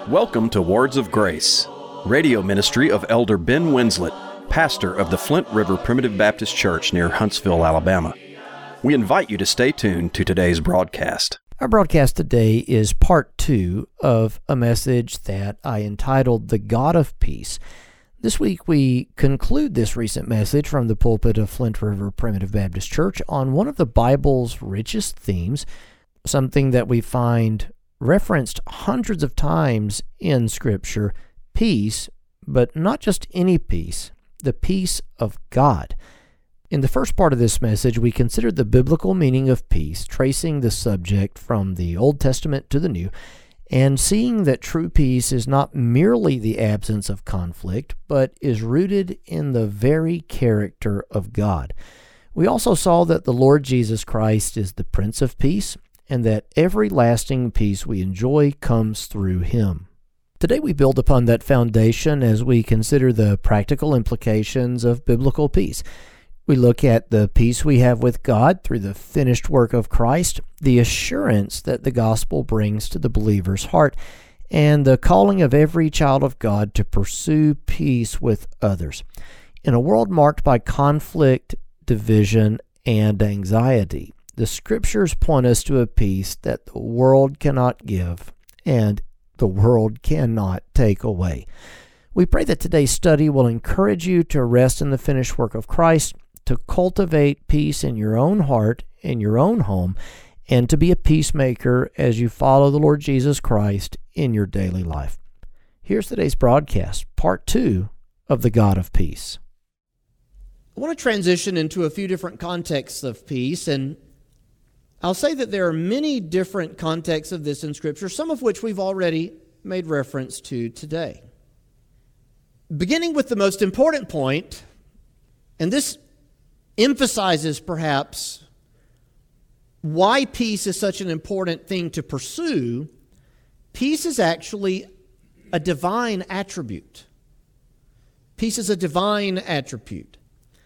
Welcome to Words of Grace, radio ministry of Elder Ben Winslet, pastor of the Flint River Primitive Baptist Church near Huntsville, Alabama. We invite you to stay tuned to today's broadcast. Our broadcast today is part 2 of a message that I entitled The God of Peace. This week we conclude this recent message from the pulpit of Flint River Primitive Baptist Church on one of the Bible's richest themes, something that we find referenced hundreds of times in Scripture, peace, but not just any peace, the peace of God. In the first part of this message, we considered the biblical meaning of peace, tracing the subject from the Old Testament to the New, and seeing that true peace is not merely the absence of conflict, but is rooted in the very character of God. We also saw that the Lord Jesus Christ is the Prince of Peace, and that every lasting peace we enjoy comes through Him. Today we build upon that foundation as we consider the practical implications of biblical peace. We look at the peace we have with God through the finished work of Christ, the assurance that the gospel brings to the believer's heart, and the calling of every child of God to pursue peace with others. In a world marked by conflict, division, and anxiety, the Scriptures point us to a peace that the world cannot give and the world cannot take away. We pray that today's study will encourage you to rest in the finished work of Christ, to cultivate peace in your own heart, in your own home, and to be a peacemaker as you follow the Lord Jesus Christ in your daily life. Here's today's broadcast, part 2 of The God of Peace. I want to transition into a few different contexts of peace, and I'll say that there are many different contexts of this in Scripture, some of which we've already made reference to today. Beginning with the most important point, and this emphasizes perhaps why peace is such an important thing to pursue. Peace is actually a divine attribute. Peace is a divine attribute.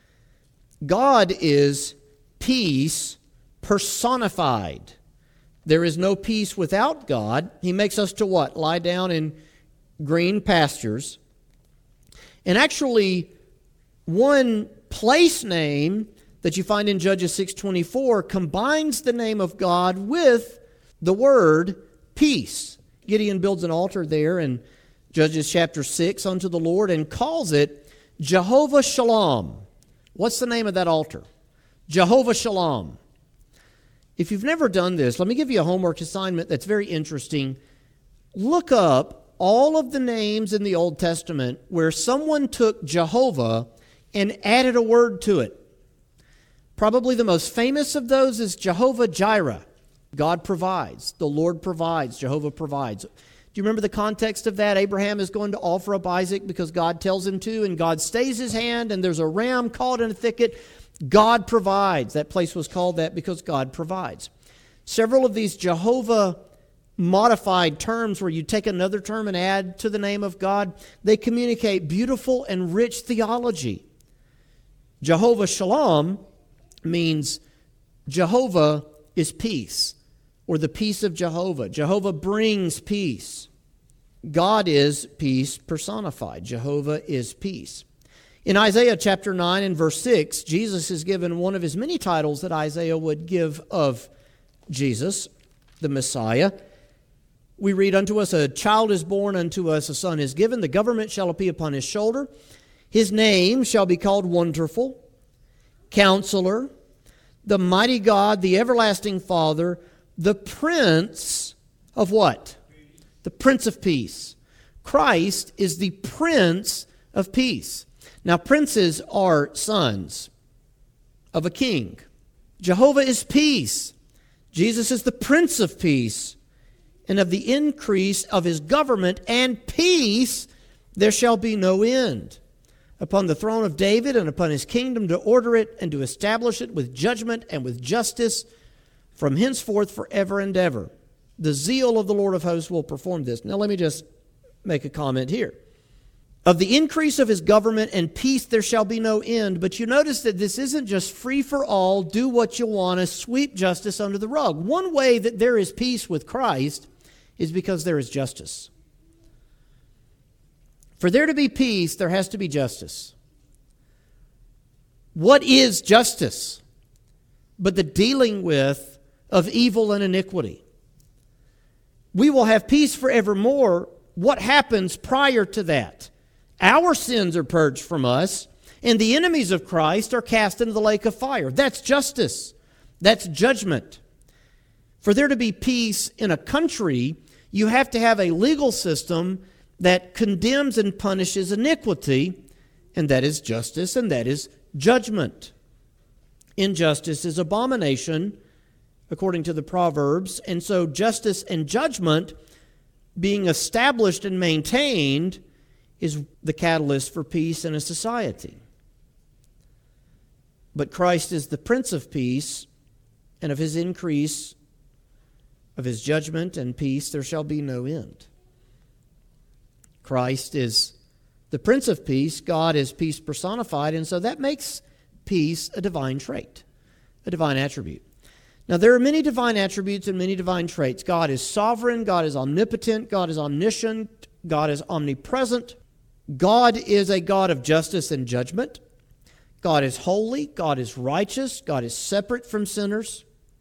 God is peace personified. There is no peace without God. He makes us to what? Lie down in green pastures. And actually, one place name that you find in Judges 6:24 combines the name of God with the word peace. Gideon builds an altar there in Judges chapter 6 unto the Lord and calls it Jehovah Shalom. What's the name of that altar? Jehovah Shalom. If you've never done this, let me give you a homework assignment that's very interesting. Look up all of the names in the Old Testament where someone took Jehovah and added a word to it. Probably the most famous of those is Jehovah Jireh. God provides. The Lord provides. Jehovah provides. Do you remember the context of that? Abraham is going to offer up Isaac because God tells him to, and God stays his hand, and there's a ram caught in a thicket. God provides. That place was called that because God provides. Several of these Jehovah modified terms where you take another term and add to the name of God, they communicate beautiful and rich theology. Jehovah Shalom means Jehovah is peace, or the peace of Jehovah. Jehovah brings peace. God is peace personified. Jehovah is peace. In Isaiah chapter 9 and verse 6, Jesus is given one of his many titles that Isaiah would give of Jesus, the Messiah. We read, "Unto us a child is born, unto us a son is given. The government shall be upon his shoulder. His name shall be called Wonderful, Counselor, the Mighty God, the Everlasting Father, the Prince of" what? The Prince of Peace. Christ is the Prince of Peace. Now, princes are sons of a king. Jehovah is peace. Jesus is the Prince of Peace. And of the increase of his government and peace there shall be no end. Upon the throne of David and upon his kingdom, to order it and to establish it with judgment and with justice from henceforth forever and ever. The zeal of the Lord of hosts will perform this. Now let me just make a comment here. Of the increase of his government and peace there shall be no end. But you notice that this isn't just free for all, do what you want to, sweep justice under the rug. One way that there is peace with Christ is because there is justice. For there to be peace, there has to be justice. What is justice but the dealing with of evil and iniquity? We will have peace forevermore. What happens prior to that? Our sins are purged from us, and the enemies of Christ are cast into the lake of fire. That's justice. That's judgment. For there to be peace in a country, you have to have a legal system that condemns and punishes iniquity, and that is justice, and that is judgment. Injustice is abomination, according to the Proverbs, and so justice and judgment being established and maintained is the catalyst for peace in a society. But Christ is the Prince of Peace, and of His increase, of His judgment and peace, there shall be no end. Christ is the Prince of Peace. God is peace personified, and so that makes peace a divine trait, a divine attribute. Now, there are many divine attributes and many divine traits. God is sovereign, God is omnipotent, God is omniscient, God is omnipresent. God is a God of justice and judgment. God is holy, God is righteous, God is separate from sinners.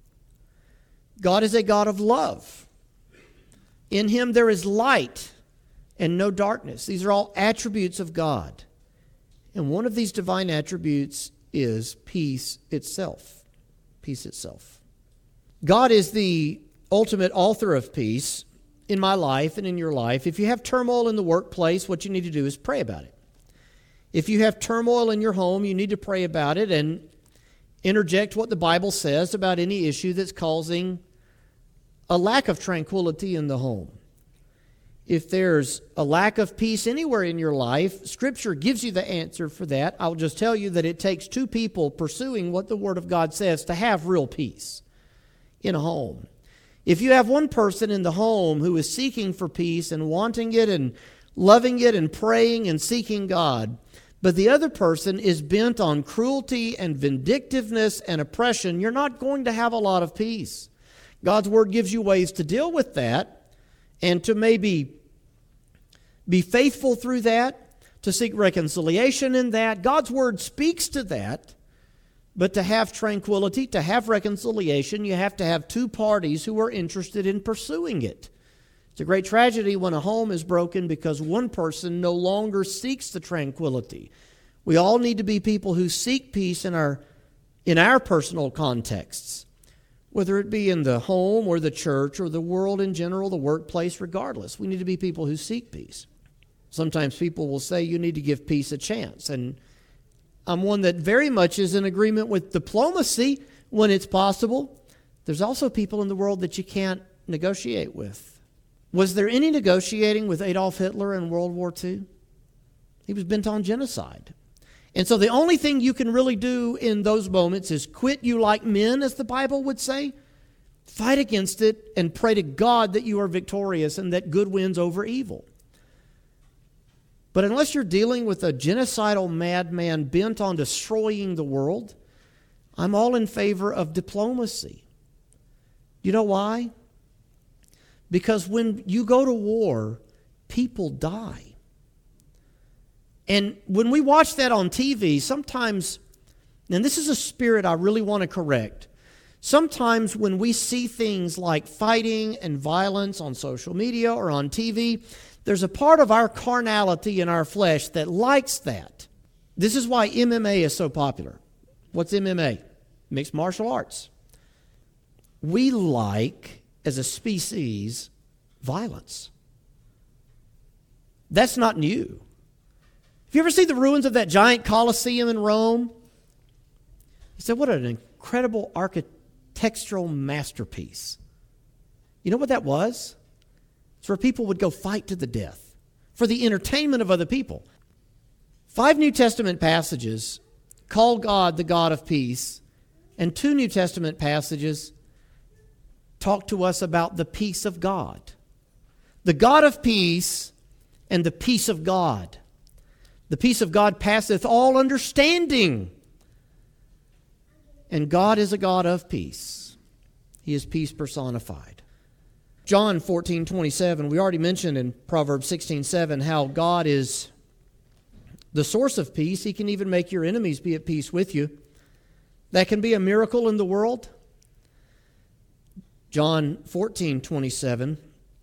God is a God of love. In Him there is light and no darkness. These are all attributes of God. And one of these divine attributes is peace itself. Peace itself. God is the ultimate author of peace in my life and in your life. If you have turmoil in the workplace, what you need to do is pray about it. If you have turmoil in your home, you need to pray about it and interject what the Bible says about any issue that's causing a lack of tranquility in the home. If there's a lack of peace anywhere in your life, Scripture gives you the answer for that. I'll just tell you that it takes two people pursuing what the Word of God says to have real peace in a home. If you have one person in the home who is seeking for peace and wanting it and loving it and praying and seeking God, but the other person is bent on cruelty and vindictiveness and oppression, you're not going to have a lot of peace. God's Word gives you ways to deal with that and to maybe be faithful through that, to seek reconciliation in that. God's Word speaks to that, but to have tranquility, to have reconciliation, you have to have two parties who are interested in pursuing it. It's a great tragedy when a home is broken because one person no longer seeks the tranquility. We all need to be people who seek peace in our personal contexts, whether it be in the home or the church or the world in general, the workplace, regardless. We need to be people who seek peace. Sometimes people will say you need to give peace a chance, and I'm one that very much is in agreement with diplomacy when it's possible. There's also people in the world that you can't negotiate with. Was there any negotiating with Adolf Hitler in World War II? He was bent on genocide. And so the only thing you can really do in those moments is quit you like men, as the Bible would say. Fight against it and pray to God that you are victorious and that good wins over evil. But unless you're dealing with a genocidal madman bent on destroying the world, I'm all in favor of diplomacy. You know why? Because when you go to war, people die. And when we watch that on TV, sometimes, and this is a spirit I really want to correct, sometimes when we see things like fighting and violence on social media or on TV, there's a part of our carnality in our flesh that likes that. This is why MMA is so popular. What's MMA? Mixed martial arts. We like, as a species, violence. That's not new. Have you ever seen the ruins of that giant Colosseum in Rome? You said, what an incredible architectural masterpiece. You know what that was? It's where people would go fight to the death for the entertainment of other people. 5 New Testament passages call God the God of peace, and 2 New Testament passages talk to us about the peace of God. The God of peace and the peace of God. The peace of God passeth all understanding. And God is a God of peace. He is peace personified. John 14:27, we already mentioned in Proverbs 16:7 how God is the source of peace. He can even make your enemies be at peace with you. That can be a miracle in the world. John 14:27,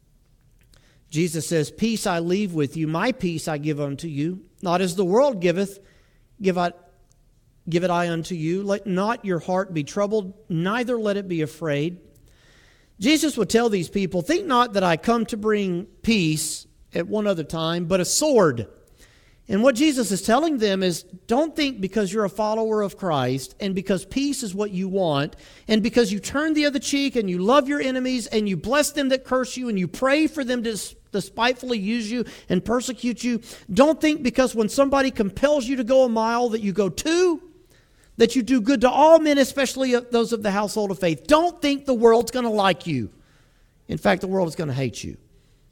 Jesus says, "Peace I leave with you, my peace I give unto you. Not as the world giveth, give it I unto you. Let not your heart be troubled, neither let it be afraid." Jesus would tell these people, "Think not that I come to bring peace," at one other time, "but a sword." And what Jesus is telling them is, don't think because you're a follower of Christ and because peace is what you want and because you turn the other cheek and you love your enemies and you bless them that curse you and you pray for them to despitefully use you and persecute you. Don't think because when somebody compels you to go a mile that you go two, that you do good to all men, especially those of the household of faith. Don't think the world's going to like you. In fact, the world is going to hate you.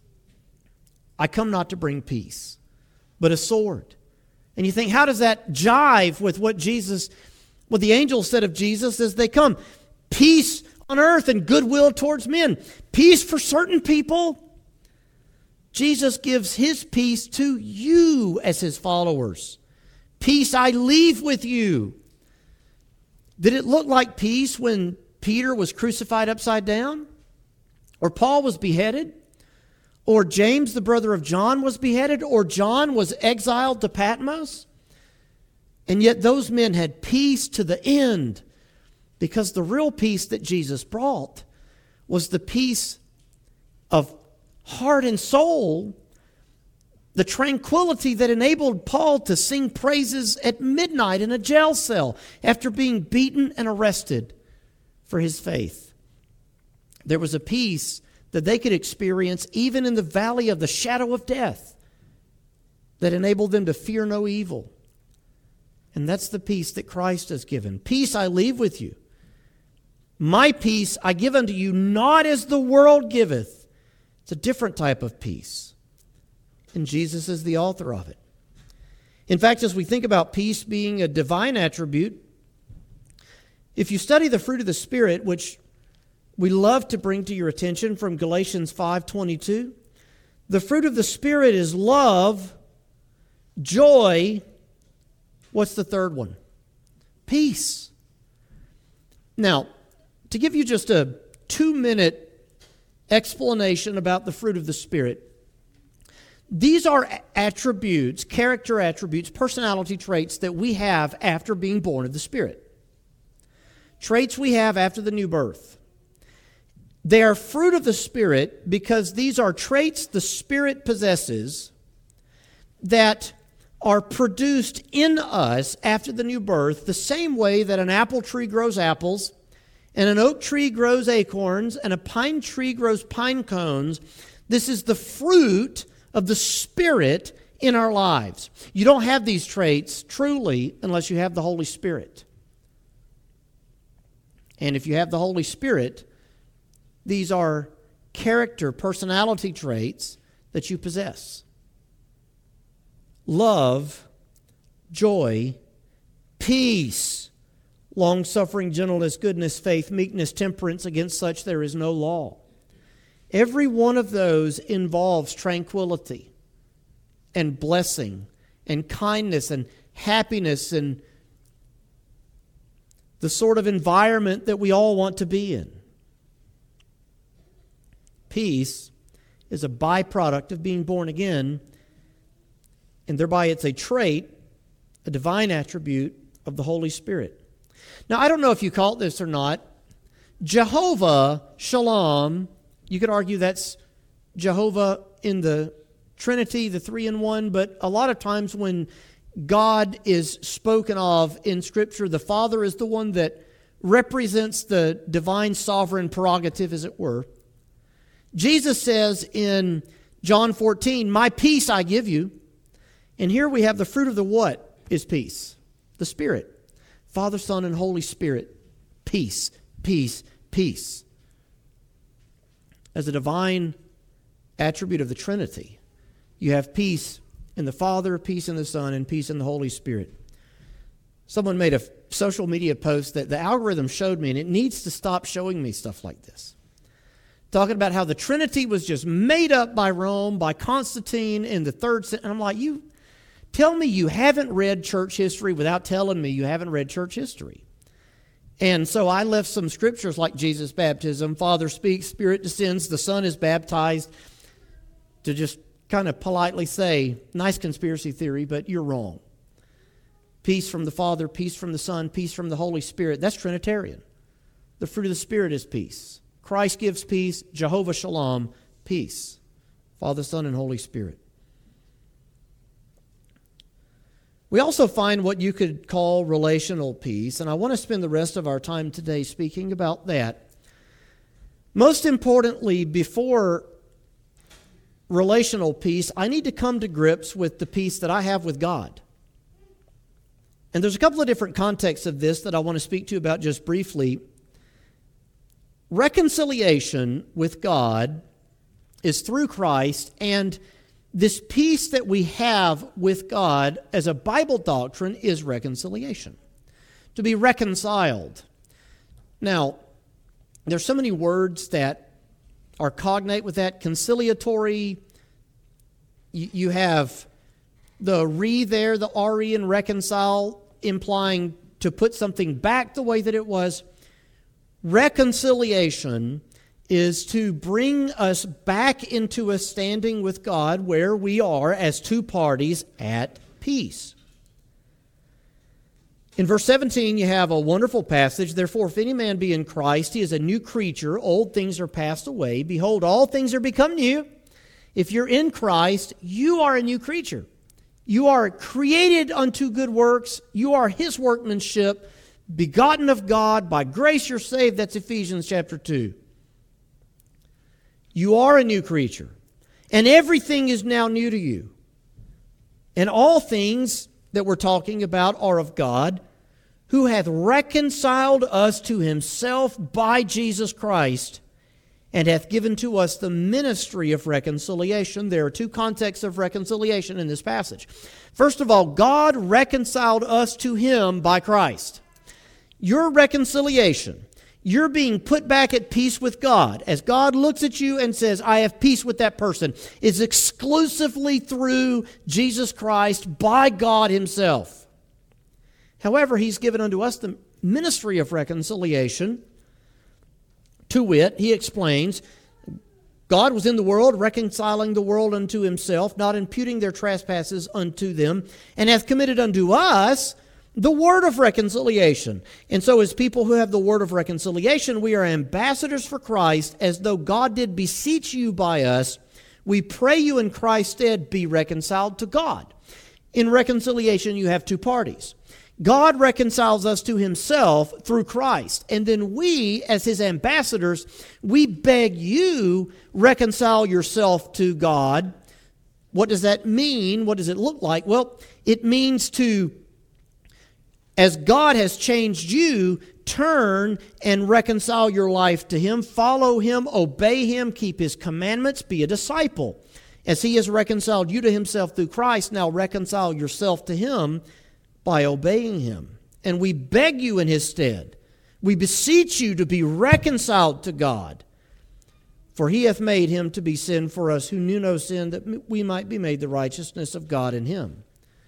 I come not to bring peace, but a sword. And you think, how does that jive with what the angels said of Jesus as they come? Peace on earth and goodwill towards men. Peace for certain people. Jesus gives his peace to you as his followers. Peace I leave with you. Did it look like peace when Peter was crucified upside down? Or Paul was beheaded? Or James, the brother of John, was beheaded? Or John was exiled to Patmos? And yet those men had peace to the end, because the real peace that Jesus brought was the peace of heart and soul, the tranquility that enabled Paul to sing praises at midnight in a jail cell after being beaten and arrested for his faith. There was a peace that they could experience even in the valley of the shadow of death that enabled them to fear no evil. And that's the peace that Christ has given. Peace I leave with you. My peace I give unto you, not as the world giveth. It's a different type of peace. And Jesus is the author of it. In fact, as we think about peace being a divine attribute, if you study the fruit of the Spirit, which we love to bring to your attention from Galatians 5:22, the fruit of the Spirit is love, joy. What's the third one? Peace. Now, to give you just a 2-minute explanation about the fruit of the Spirit, these are attributes, character attributes, personality traits that we have after being born of the Spirit. Traits we have after the new birth. They are fruit of the Spirit because these are traits the Spirit possesses that are produced in us after the new birth, the same way that an apple tree grows apples, and an oak tree grows acorns, and a pine tree grows pine cones. This is the fruit of the Spirit in our lives. You don't have these traits truly unless you have the Holy Spirit. And if you have the Holy Spirit, these are character, personality traits that you possess. Love, joy, peace, long-suffering, gentleness, goodness, faith, meekness, temperance. Against such there is no law. Every one of those involves tranquility and blessing and kindness and happiness and the sort of environment that we all want to be in. Peace is a byproduct of being born again, and thereby it's a trait, a divine attribute of the Holy Spirit. Now, I don't know if you call it this or not. Jehovah Shalom, you could argue that's Jehovah in the Trinity, the three in one, but a lot of times when God is spoken of in Scripture, the Father is the one that represents the divine sovereign prerogative, as it were. Jesus says in John 14, "My peace I give you." And here we have the fruit of the what is peace? The Spirit. Father, Son, and Holy Spirit. Peace, peace, peace. As a divine attribute of the Trinity, you have peace in the Father, peace in the Son, and peace in the Holy Spirit. Someone made a social media post that the algorithm showed me, and it needs to stop showing me stuff like this. talking about how the Trinity was just made up by Rome, by Constantine in the 3rd century. And I'm like, you tell me you haven't read church history without telling me you haven't read church history. And so I left some scriptures like Jesus' baptism, Father speaks, Spirit descends, the Son is baptized, to just kind of politely say, nice conspiracy theory, but you're wrong. Peace from the Father, peace from the Son, peace from the Holy Spirit. That's Trinitarian. The fruit of the Spirit is peace. Christ gives peace, Jehovah Shalom, peace. Father, Son, and Holy Spirit. We also find what you could call relational peace, and I want to spend the rest of our time today speaking about that. Most importantly, before relational peace, I need to come to grips with the peace that I have with God. And there's a couple of different contexts of this that I want to speak to you about just briefly. Reconciliation with God is through Christ, and this peace that we have with God as a Bible doctrine is reconciliation. To be reconciled. Now, there's so many words that are cognate with that. Conciliatory. You have the re there, the re in reconcile, implying to put something back the way that it was. Reconciliation is to bring us back into a standing with God where we are as two parties at peace. In verse 17, you have a wonderful passage. Therefore, if any man be in Christ, he is a new creature. Old things are passed away. Behold, all things are become new. If you're in Christ, you are a new creature. You are created unto good works. You are His workmanship, begotten of God. By grace you're saved. That's Ephesians chapter 2. You are a new creature. And everything is now new to you. And all things that we're talking about are of God, who hath reconciled us to Himself by Jesus Christ, and hath given to us the ministry of reconciliation. There are two contexts of reconciliation in this passage. First of all, God reconciled us to Him by Christ. Your reconciliation, you're being put back at peace with God. As God looks at you and says, I have peace with that person, is exclusively through Jesus Christ by God Himself. However, He's given unto us the ministry of reconciliation. To wit, He explains, God was in the world, reconciling the world unto Himself, not imputing their trespasses unto them, and hath committed unto us the word of reconciliation. And so as people who have the word of reconciliation, we are ambassadors for Christ, as though God did beseech you by us. We pray you in Christ's stead, be reconciled to God. In reconciliation, you have two parties. God reconciles us to Himself through Christ. And then we, as His ambassadors, we beg you, reconcile yourself to God. What does that mean? What does it look like? Well, it means to, as God has changed you, turn and reconcile your life to Him, follow Him, obey Him, keep His commandments, be a disciple. As He has reconciled you to Himself through Christ, now reconcile yourself to Him by obeying Him. And we beg you in His stead, we beseech you to be reconciled to God. For He hath made Him to be sin for us who knew no sin, that we might be made the righteousness of God in Him.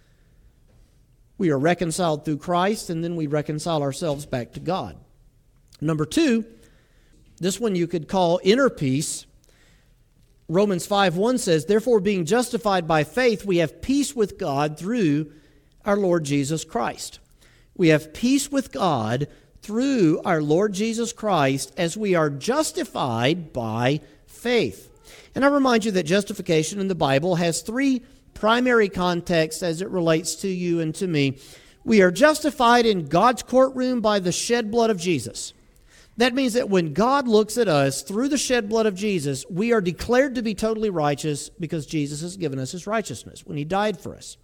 We are reconciled through Christ, and then we reconcile ourselves back to God. Number two, this one you could call inner peace. Romans 5:1 says, therefore, being justified by faith, we have peace with God through our Lord Jesus Christ. We have peace with God through our Lord Jesus Christ as we are justified by faith. And I remind you that justification in the Bible has three primary contexts as it relates to you and to me. We are justified in God's courtroom by the shed blood of Jesus. That means that when God looks at us through the shed blood of Jesus, we are declared to be totally righteous because Jesus has given us His righteousness when He died for us.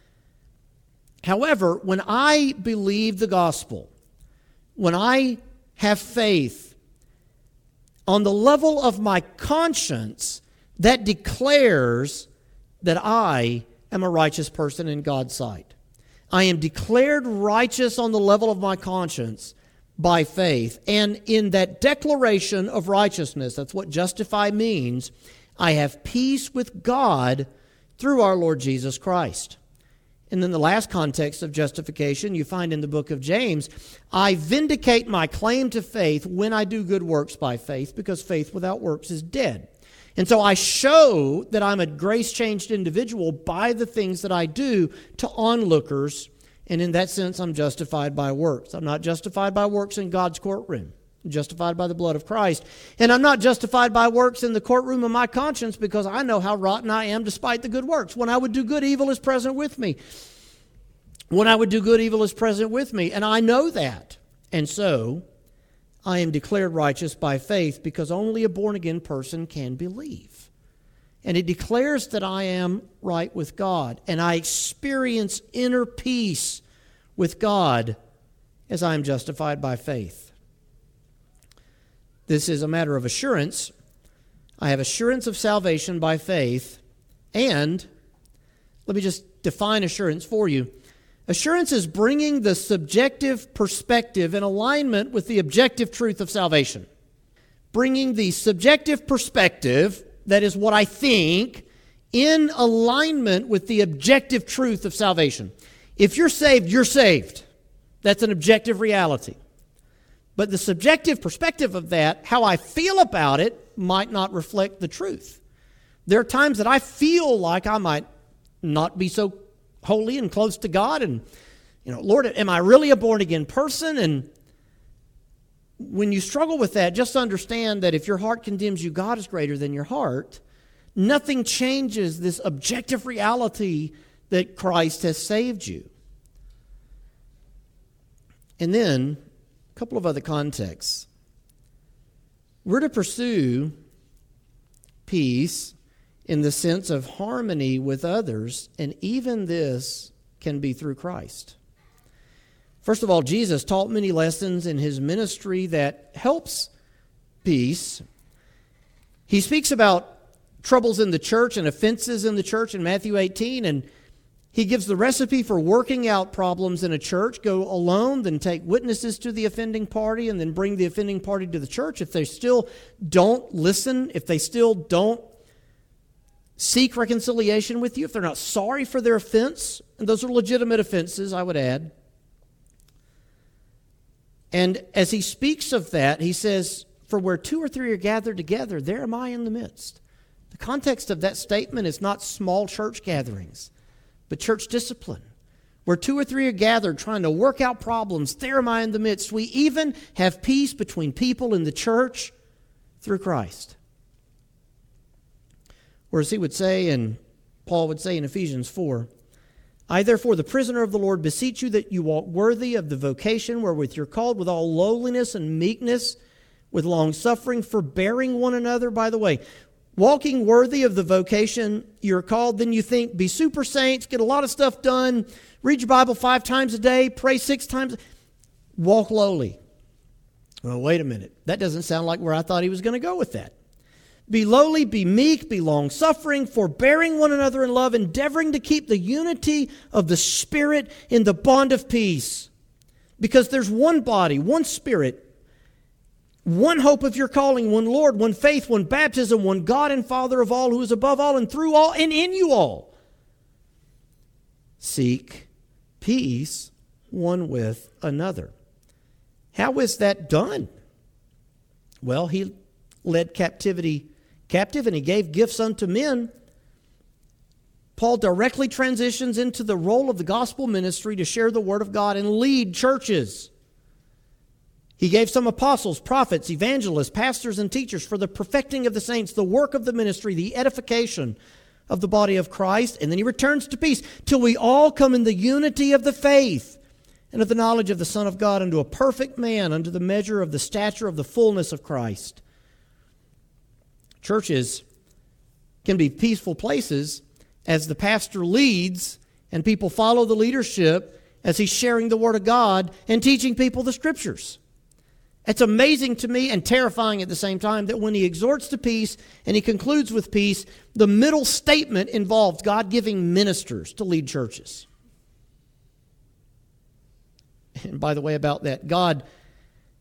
However, when I believe the gospel, when I have faith, on the level of my conscience, that declares that I am a righteous person in God's sight. I am declared righteous on the level of my conscience by faith. And in that declaration of righteousness, that's what justify means, I have peace with God through our Lord Jesus Christ. And then the last context of justification you find in the book of James, I vindicate my claim to faith when I do good works by faith, because faith without works is dead. And so I show that I'm a grace-changed individual by the things that I do to onlookers, and in that sense I'm justified by works. I'm not justified by works in God's courtroom. I'm justified by the blood of Christ. And I'm not justified by works in the courtroom of my conscience, because I know how rotten I am despite the good works. When I would do good, evil is present with me. When I would do good, evil is present with me. And I know that. And so I am declared righteous by faith, because only a born-again person can believe. And it declares that I am right with God. And I experience inner peace with God as I am justified by faith. This is a matter of assurance. I have assurance of salvation by faith. And let me just define assurance for you. Assurance is bringing the subjective perspective in alignment with the objective truth of salvation. Bringing the subjective perspective, that is what I think, in alignment with the objective truth of salvation. If you're saved, you're saved. That's an objective reality. But the subjective perspective of that, how I feel about it, might not reflect the truth. There are times that I feel like I might not be so holy and close to God, and, Lord, am I really a born-again person? And when you struggle with that, just understand that if your heart condemns you, God is greater than your heart. Nothing changes this objective reality that Christ has saved you. And then, a couple of other contexts. We're to pursue peace in the sense of harmony with others, and even this can be through Christ. First of all, Jesus taught many lessons in his ministry that helps peace. He speaks about troubles in the church and offenses in the church in Matthew 18, and he gives the recipe for working out problems in a church. Go alone, then take witnesses to the offending party, and then bring the offending party to the church. If they still don't listen, if they still don't seek reconciliation with you, if they're not sorry for their offense, and those are legitimate offenses, I would add. And as he speaks of that, he says, for where two or three are gathered together, there am I in the midst. The context of that statement is not small church gatherings, but church discipline. Where two or three are gathered trying to work out problems, there am I in the midst. We even have peace between people in the church through Christ. Or as he would say, and Paul would say in Ephesians 4, I therefore, the prisoner of the Lord, beseech you that you walk worthy of the vocation wherewith you're called, with all lowliness and meekness, with long-suffering, forbearing one another. By the way, walking worthy of the vocation you're called, then you think, be super saints, get a lot of stuff done, read your Bible 5 times a day, pray 6 times. Walk lowly. Well, wait a minute. That doesn't sound like where I thought he was going to go with that. Be lowly, be meek, be long-suffering, forbearing one another in love, endeavoring to keep the unity of the Spirit in the bond of peace. Because there's one body, one Spirit, one hope of your calling, one Lord, one faith, one baptism, one God and Father of all, who is above all and through all and in you all. Seek peace one with another. How is that done? Well, he led captivity captive, and he gave gifts unto men. Paul directly transitions into the role of the gospel ministry to share the word of God and lead churches. He gave some apostles, prophets, evangelists, pastors, and teachers for the perfecting of the saints, the work of the ministry, the edification of the body of Christ. And then he returns to peace till we all come in the unity of the faith and of the knowledge of the Son of God, unto a perfect man, unto the measure of the stature of the fullness of Christ. Churches can be peaceful places as the pastor leads and people follow the leadership as he's sharing the Word of God and teaching people the Scriptures. It's amazing to me and terrifying at the same time that when he exhorts to peace and he concludes with peace, the middle statement involves God giving ministers to lead churches. And by the way, about that, God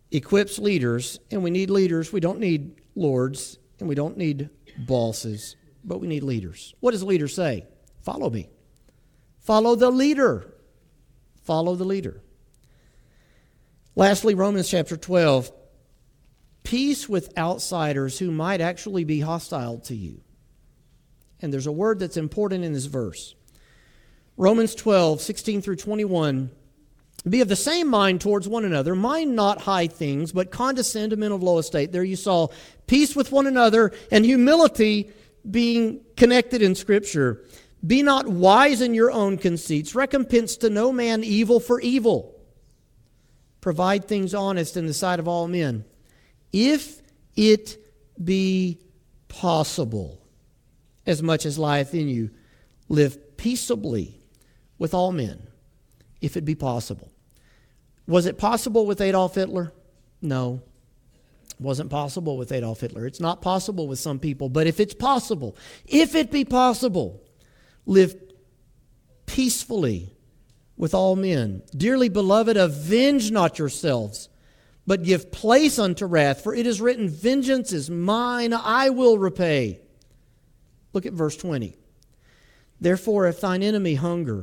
equips leaders, and we need leaders. We don't need lords, and we don't need bosses, but we need leaders. What does a leader say? Follow me. Follow the leader. Follow the leader. Lastly, Romans chapter 12. Peace with outsiders who might actually be hostile to you. And there's a word that's important in this verse. Romans 12, 16 through 21. Be of the same mind towards one another. Mind not high things, but condescend to men of low estate. There you saw peace with one another and humility being connected in Scripture. Be not wise in your own conceits. Recompense to no man evil for evil. Provide things honest in the sight of all men. If it be possible, as much as lieth in you, live peaceably with all men, if it be possible. Was it possible with Adolf Hitler? No. It wasn't possible with Adolf Hitler. It's not possible with some people, but if it's possible, if it be possible, live peacefully with all men. Dearly beloved, avenge not yourselves, but give place unto wrath, for it is written, vengeance is mine, I will repay. Look at verse 20. Therefore, if thine enemy hunger,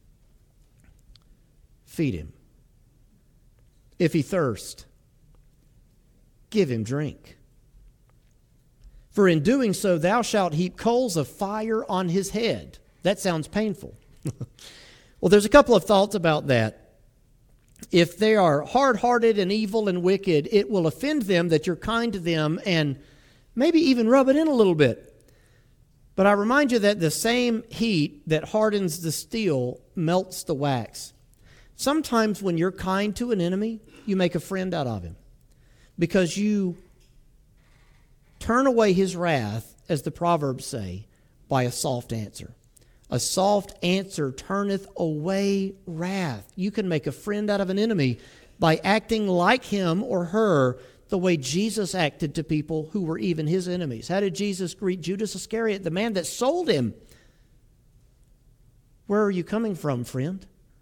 feed him. If he thirst, give him drink. For in doing so, thou shalt heap coals of fire on his head. That sounds painful. Well, there's a couple of thoughts about that. If they are hard-hearted and evil and wicked, it will offend them that you're kind to them and maybe even rub it in a little bit. But I remind you that the same heat that hardens the steel melts the wax. Sometimes when you're kind to an enemy, you make a friend out of him because you turn away his wrath, as the Proverbs say, by a soft answer. A soft answer turneth away wrath. You can make a friend out of an enemy by acting like him or her the way Jesus acted to people who were even his enemies. How did Jesus greet Judas Iscariot, the man that sold him? Where are you coming from, friend?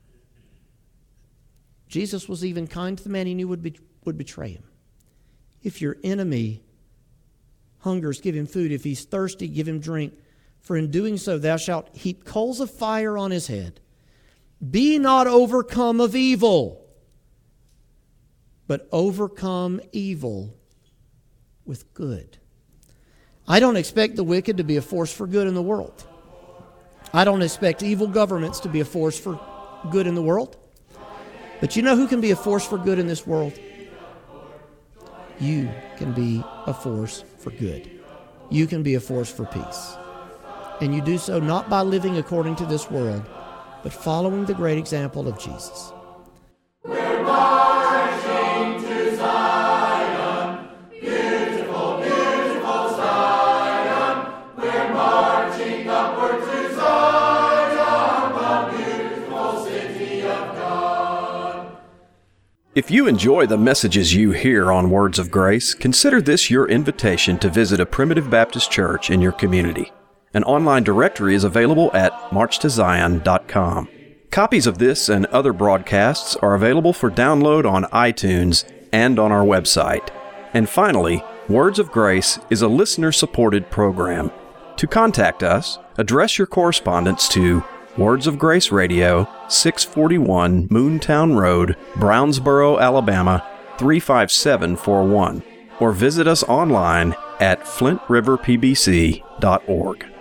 Jesus was even kind to the man he knew would betray him. If your enemy hungers, give him food. If he's thirsty, give him drink. For in doing so, thou shalt heap coals of fire on his head. Be not overcome of evil, but overcome evil with good. I don't expect the wicked to be a force for good in the world. I don't expect evil governments to be a force for good in the world. But you know who can be a force for good in this world? You can be a force for good. You can be a force for peace. And you do so not by living according to this world, but following the great example of Jesus. We're marching to Zion, beautiful, beautiful Zion. We're marching upward to Zion, the beautiful city of God. If you enjoy the messages you hear on Words of Grace, consider this your invitation to visit a Primitive Baptist church in your community. An online directory is available at marchtozion.com. Copies of this and other broadcasts are available for download on iTunes and on our website. And finally, Words of Grace is a listener-supported program. To contact us, address your correspondence to Words of Grace Radio, 641 Moontown Road, Brownsboro, Alabama, 35741, or visit us online at flintriverpbc.org.